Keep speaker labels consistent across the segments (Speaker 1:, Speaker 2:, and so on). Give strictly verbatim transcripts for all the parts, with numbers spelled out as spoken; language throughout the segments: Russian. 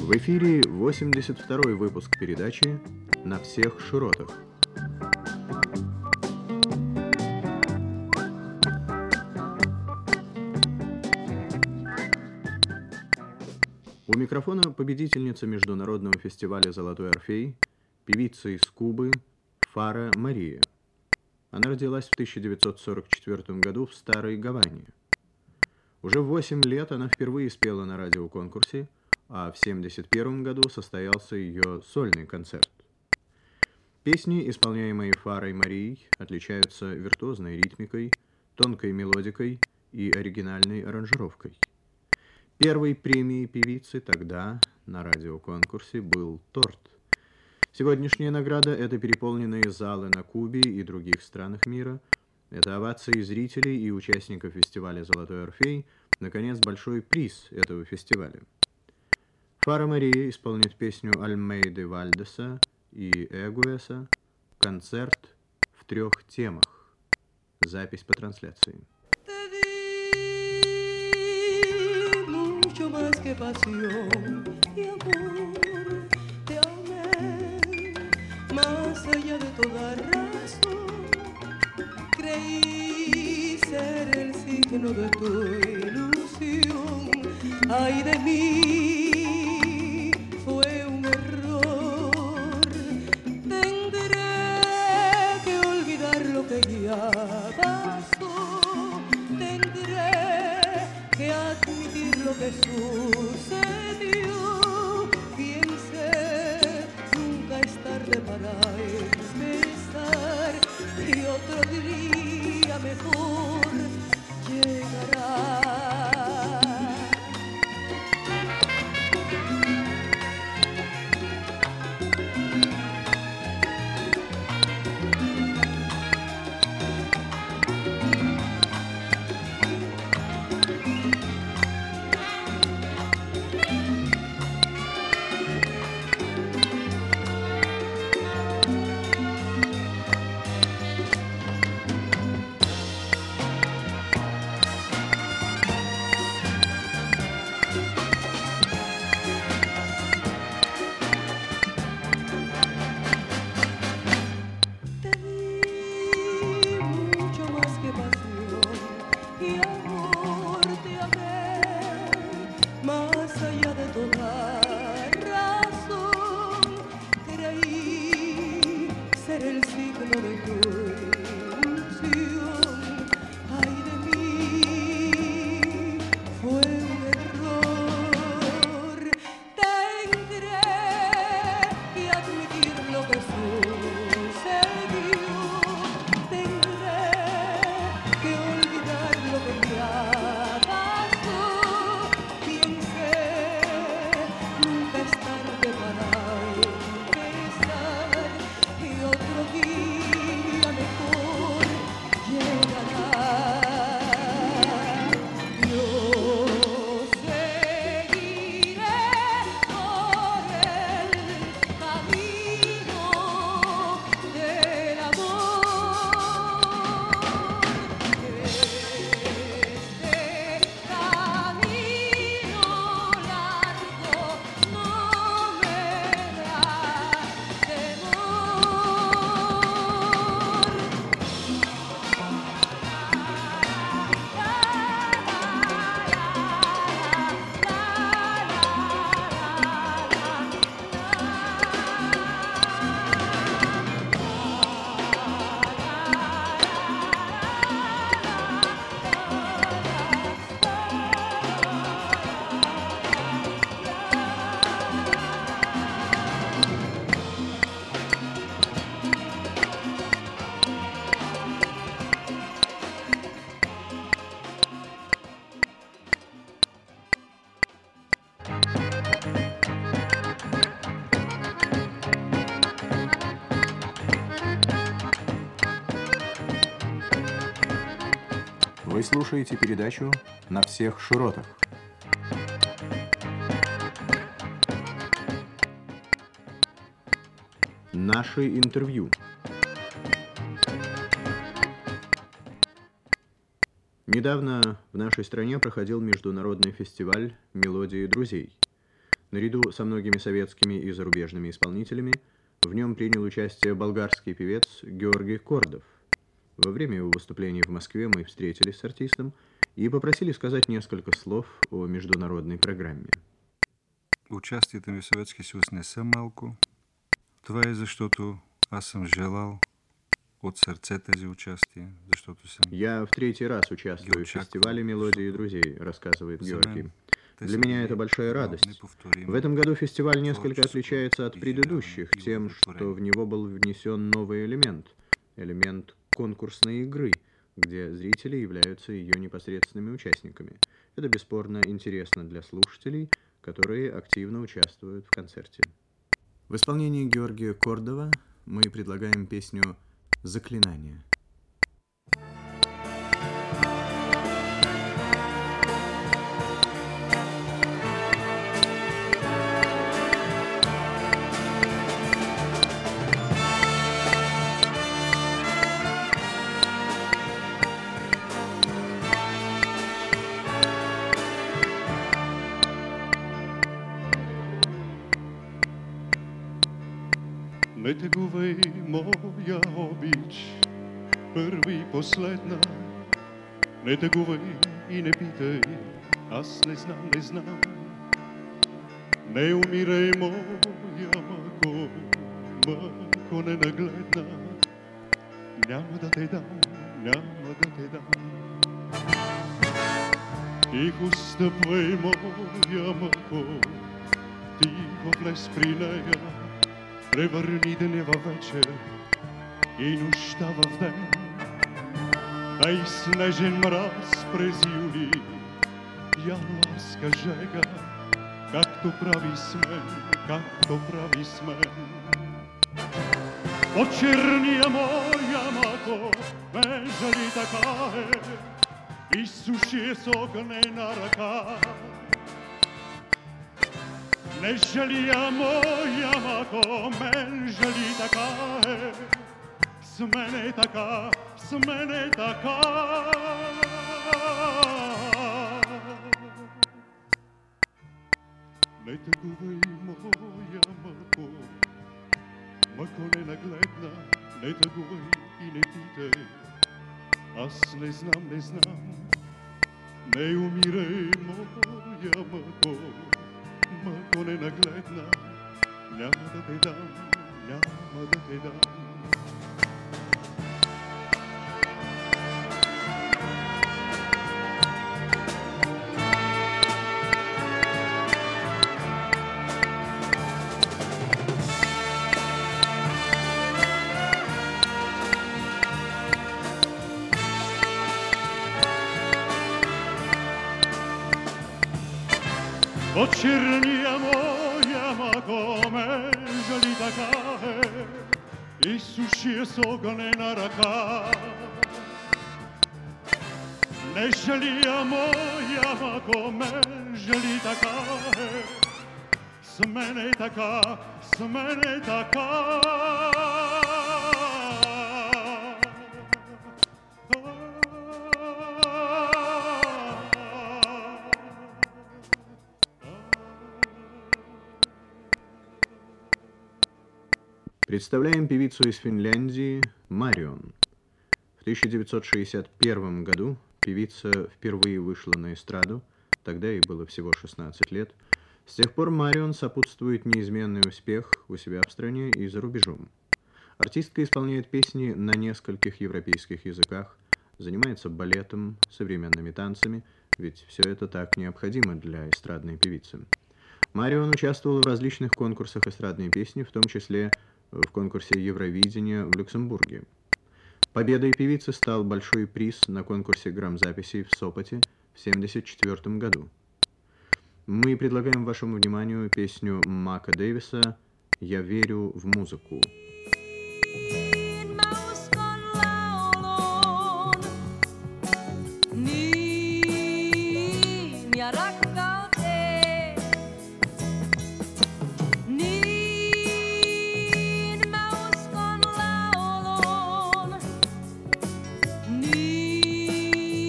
Speaker 1: В эфире восемьдесят второй выпуск передачи «На всех широтах». У микрофона победительница международного фестиваля «Золотой Орфей», певица из Кубы Фара Мария. Она родилась в тысяча девятьсот сорок четвёртом году в Старой Гаване. Уже в восемь лет она впервые спела на радиоконкурсе, а в семьдесят первом году состоялся ее сольный концерт. Песни, исполняемые Фарой Марией, отличаются виртуозной ритмикой, тонкой мелодикой и оригинальной аранжировкой. Первой премией певицы тогда на радиоконкурсе был торт. Сегодняшняя награда – это переполненные залы на Кубе и других странах мира, это овации зрителей и участников фестиваля «Золотой Орфей», наконец, большой приз этого фестиваля. Фара Мария исполнит песню Альмейды Вальдеса и Эгуэса «Концерт в трех темах». Запись по трансляции.
Speaker 2: Más que pasión y amor, te amé más allá de toda razón. Creí ser el signo de tu ilusión. Ay de mí, fue un error. Tendré que olvidar lo que ya pasó. Tendré que admitir lo que sucedió. Piense, nunca es tarde para empezar, y otro día mejor llegará.
Speaker 1: Вы слушаете передачу «На всех широтах». Наши интервью. Недавно в нашей стране проходил международный фестиваль «Мелодии друзей». Наряду со многими советскими и зарубежными исполнителями в нем принял участие болгарский певец Георгий Кордов. Во время его выступлений в Москве мы встретились с артистом и попросили сказать несколько слов о международной программе.
Speaker 3: Участието ми в Съветския съюз не са малко. Това е защото аз съм желал от сърце тези участия, защото съм...
Speaker 1: Я в третий раз участвую в фестивале «Мелодии друзей», рассказывает Георгий. Для меня это большая радость. В этом году фестиваль несколько отличается от предыдущих тем, что в него был внесен новый элемент, элемент конкурсной игры, где зрители являются ее непосредственными участниками. Это бесспорно интересно для слушателей, которые активно участвуют в концерте. В исполнении Георгия Кордова мы предлагаем песню «Заклинание».
Speaker 4: Не тегувай, моя обич, първа и последна. Не тегувай и не питай, аз не знам, не знам. Не умирай, моя мако, мако ненагледна. Няма да те дам, няма да те дам. Тихо стъпвай, моя мако, тихо влез при нея. Превърни деня във вечер и нощта в ден. Дай снежен мраз през юли, януарска жега, както прави с мен, както прави с мен. Очерния моя мако, ме жали така е, изсуши с огнена ръка. Не жалия моя мако, мен жали така е, с мене така, с мене така. Не тъгувай, моя мако, мако ненагледна, не тъгувай и не питай, аз не знам, не знам. Не умирай, моя мако, мако ненагледна, няма да те дам, няма да те дам. Очерния моя мако, ме жали така е, изсуши с огнена ръка. Не жалия моя мако, ме жали така е, с мене така, с мене така.
Speaker 1: Представляем певицу из Финляндии Марион. В тысяча девятьсот шестьдесят первом году певица впервые вышла на эстраду, тогда ей было всего шестнадцать лет. С тех пор Марион сопутствует неизменный успех у себя в стране и за рубежом. Артистка исполняет песни на нескольких европейских языках, занимается балетом, современными танцами, ведь все это так необходимо для эстрадной певицы. Марион участвовала в различных конкурсах эстрадной песни, в том числе в конкурсе Евровидения в Люксембурге. Победой певицы стал большой приз на конкурсе грамзаписей в Сопоте в семьдесят четвёртом году. Мы предлагаем вашему вниманию песню Мака Дэвиса «Я верю в музыку».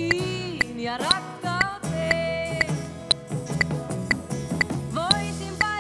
Speaker 2: Voisin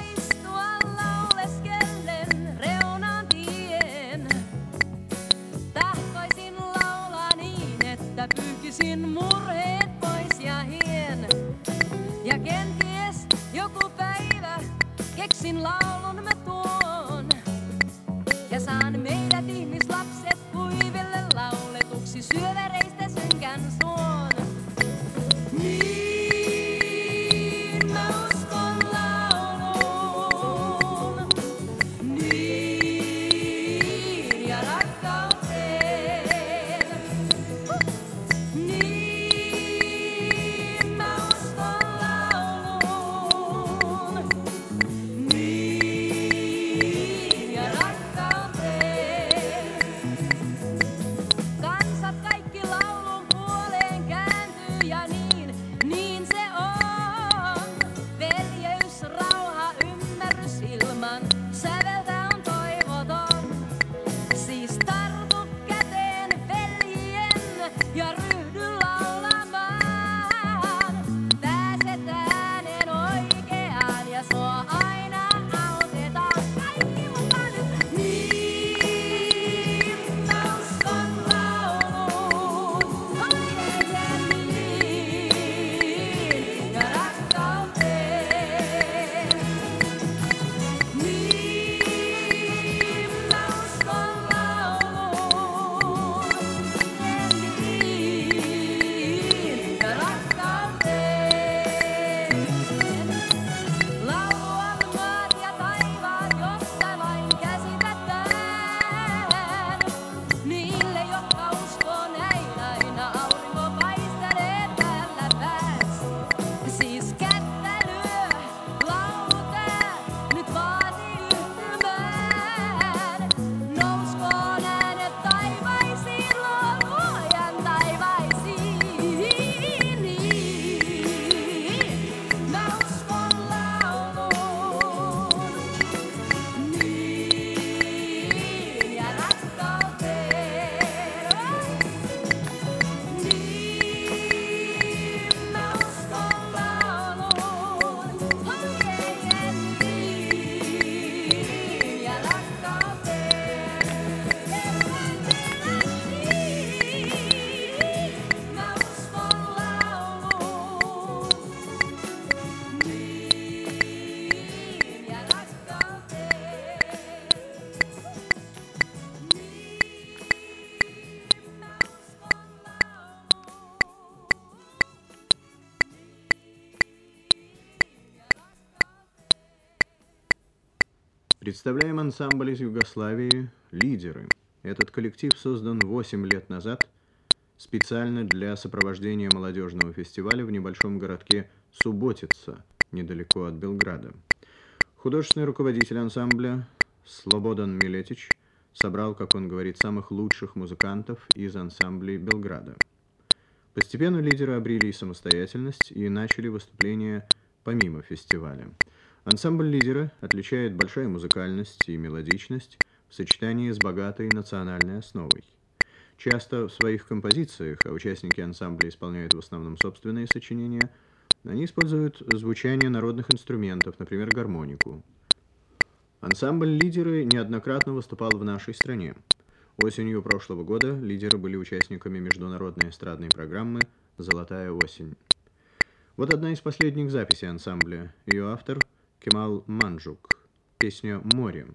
Speaker 1: Представляем ансамбль из Югославии «Лидеры». Этот коллектив создан восемь лет назад специально для сопровождения молодежного фестиваля в небольшом городке Суботица, недалеко от Белграда. Художественный руководитель ансамбля Слободан Милетич собрал, как он говорит, самых лучших музыкантов из ансамблей Белграда. Постепенно лидеры обрели самостоятельность и начали выступления помимо фестиваля. Ансамбль «Лидеры» отличает большая музыкальность и мелодичность в сочетании с богатой национальной основой. Часто в своих композициях, а участники ансамбля исполняют в основном собственные сочинения, они используют звучание народных инструментов, например, гармонику. Ансамбль «Лидеры» неоднократно выступал в нашей стране. Осенью прошлого года «Лидеры» были участниками международной эстрадной программы «Золотая осень». Вот одна из последних записей ансамбля. Ее автор Кемал Манджук. Песня «Море».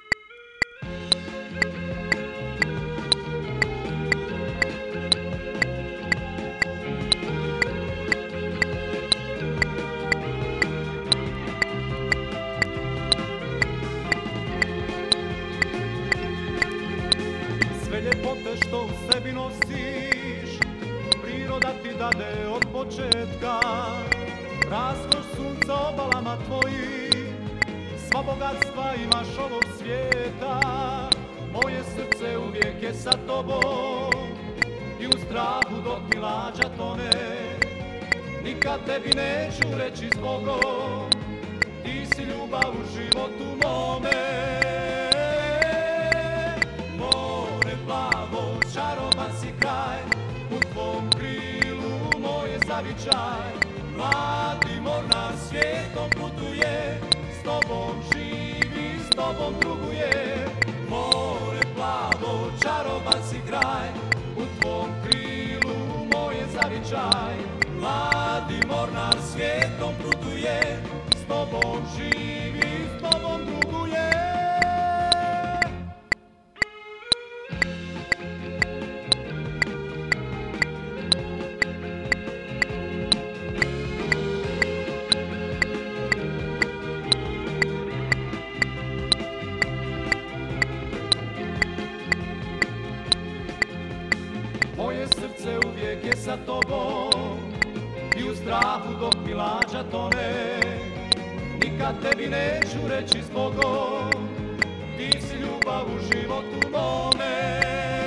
Speaker 5: Sve ljepote što u sebi nosiš, priroda ti dade od početka. Raskoš sunca obalama tvojih, sva bogatstva imaš ovog svijeta. Moje srce uvijek je sa tobom i u strahu dok mi lađa tone. Nikad tebi neću reći zbogom, ti si ljubav u životu mome. Čaroban si kraj, u tvom krilu moj je zavičaj. Mladi mornar svijetom putuje, s tobom živi, s tobom druguje. More plavo, čaroban si kraj, u tvom krilu moj je zavičaj. Mladi mornar svijetom putuje, s tobom živi, s tobom druguje. Moje srce uvijek je sa tobom i u strahu dok mi lađa tone. Nikad tebi neću reći zbogom, ti si ljubav u životu mome.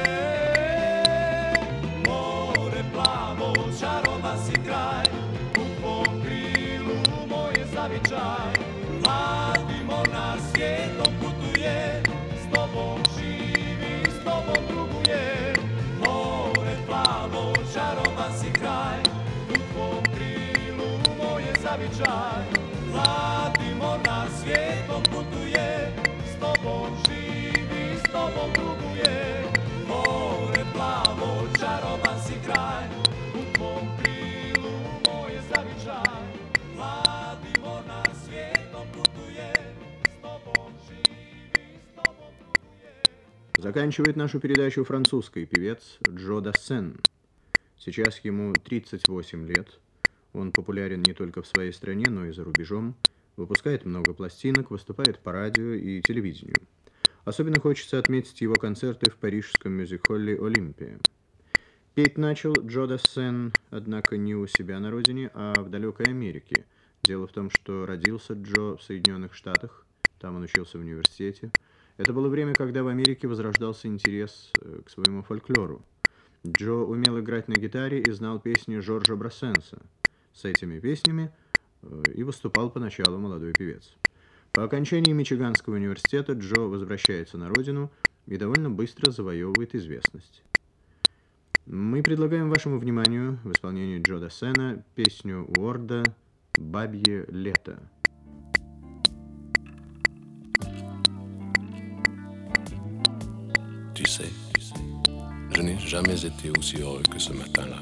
Speaker 5: More plavo, čaroban si kraj, u tvom krilu moj je zavičaj. Mladi mornar svijetom putuje, s tobom živi, s tobom druguje. Plavo, čaroban si kraj, u tvom krilu moj je zavičaj. Mladi mornar svijetom putuje, s tobom živi, s tobom druguje. More plavo, čaroban si kraj, u tvom krilu moj je zavičaj. Mladi mornar svijetom putuje, s tobom živi, s tobom druguje.
Speaker 1: Заканчивает нашу передачу французский певец Джо Дассен. Сейчас ему тридцать восемь лет. Он популярен не только в своей стране, но и за рубежом. Выпускает много пластинок, выступает по радио и телевидению. Особенно хочется отметить его концерты в парижском мюзик-холле «Олимпия». Петь начал Джо Дассен, однако, не у себя на родине, а в далекой Америке. Дело в том, что родился Джо в Соединенных Штатах, там он учился в университете. Это было время, когда в Америке возрождался интерес к своему фольклору. Джо умел играть на гитаре и знал песни Жоржа Брассенса. С этими песнями и выступал поначалу молодой певец. По окончании Мичиганского университета Джо возвращается на родину и довольно быстро завоевывает известность. Мы предлагаем вашему вниманию в исполнении Джо Дассена песню Уорда «Бабье лето».
Speaker 6: Tu sais, je n'ai jamais été aussi heureux que ce matin-là.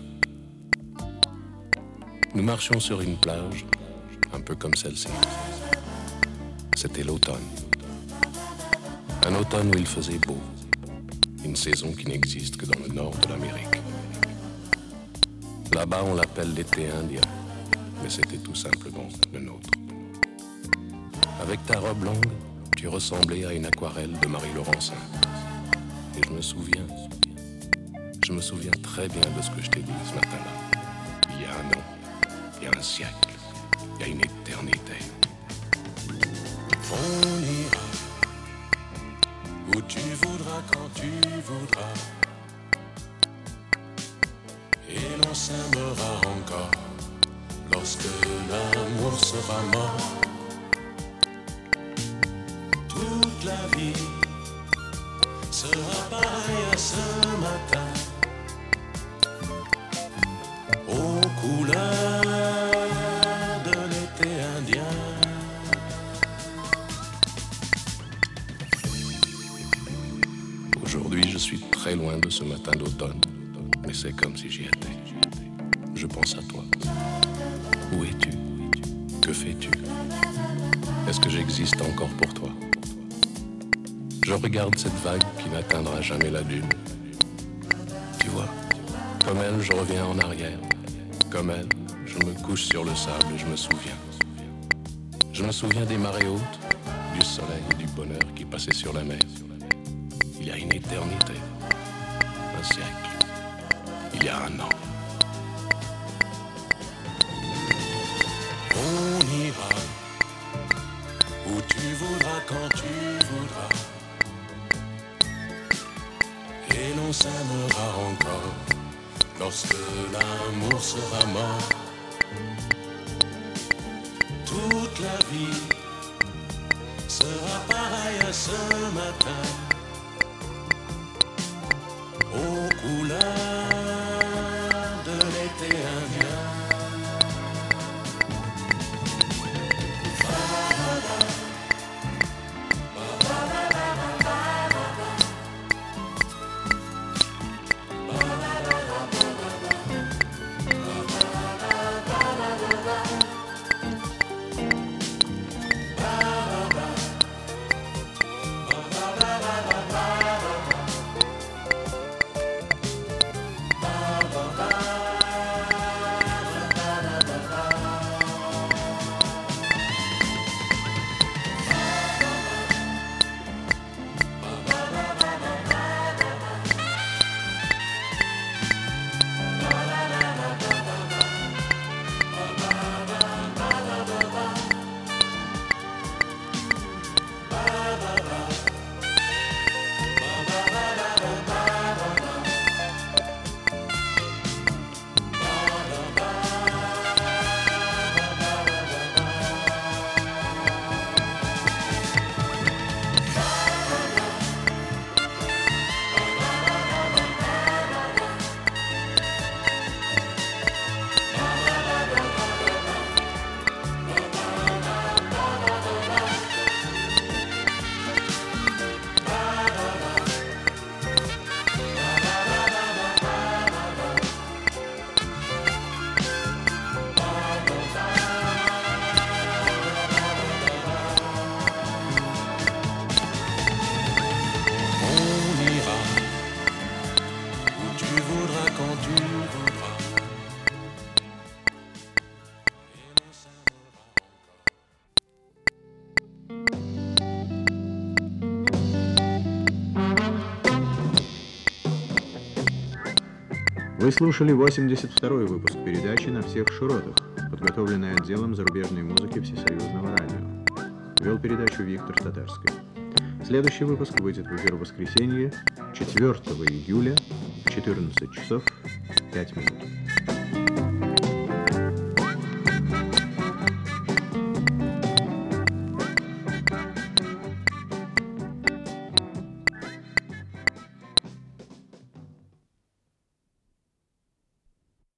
Speaker 6: Nous marchions sur une plage, un peu comme celle-ci. C'était l'automne. Un automne où il faisait beau. Une saison qui n'existe que dans le nord de l'Amérique. Là-bas, on l'appelle l'été indien, mais c'était tout simplement le nôtre. Avec ta robe longue, tu ressemblais à une aquarelle de Marie Laurencin. Et je me souviens, je me souviens très bien de ce que je t'ai dit ce matin-là. Il y a un an, il y a un siècle, il y a une éternité. On ira où tu voudras, quand tu voudras, et l'on s'aimera encore lorsque l'amour sera mort. Toute la vie sera pareille à ce matin, aux couleurs de l'été indien. Aujourd'hui, je suis très loin de ce matin d'automne, mais c'est comme si j'y étais. Je pense à toi. Où es-tu? Que fais-tu? Est-ce que j'existe encore pour toi? Je regarde cette vague qui n'atteindra jamais la dune. Tu vois, comme elle, je reviens en arrière. Comme elle, je me couche sur le sable et je me souviens. Je me souviens des marées hautes, du soleil et du bonheur qui passaient sur la mer. Il y a une éternité, un siècle, il y a un an. On ira où tu voudras, quand tu voudras, et l'on s'aimera encore lorsque l'amour sera mort. Toute la vie sera pareille à ce matin, aux couleurs de l'été indien.
Speaker 1: Вы слушали восемьдесят второй выпуск передачи «На всех широтах», подготовленной отделом зарубежной музыки Всесоюзного радио. Вел передачу Виктор Татарский. Следующий выпуск выйдет в эфир в воскресенье, четвёртого июля, в четырнадцать часов пять минут.